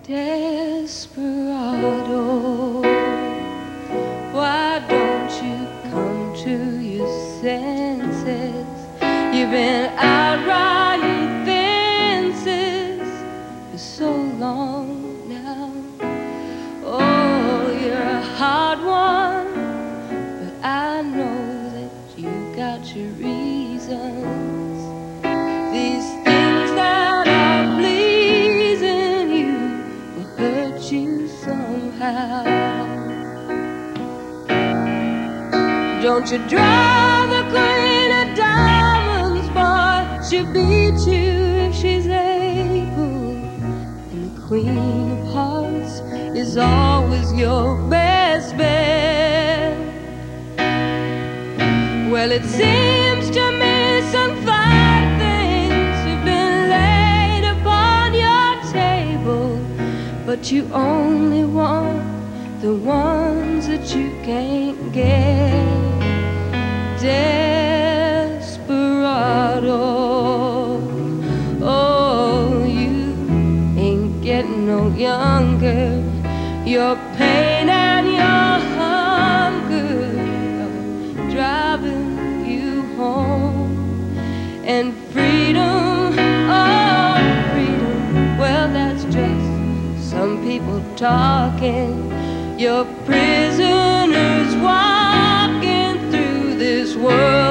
Desperado, why don't you come to your senses? You've been out riding fences for so long now. Oh, you're a hard one, but I know that you got your reasons. These things that are pleasing you will hurt you somehow. Don't you drive the queen of diamonds, boy, she'll beat you if she's able. And the queen of hearts is always your best bet. Well, it seems to me some fine things have been laid upon your table, but you only want the ones that you can't get. Desperado, oh, you ain't getting no younger. Your pain and your hunger are driving you home. And freedom, oh, freedom, well, that's just some people talking. You're prisoners walking through this world.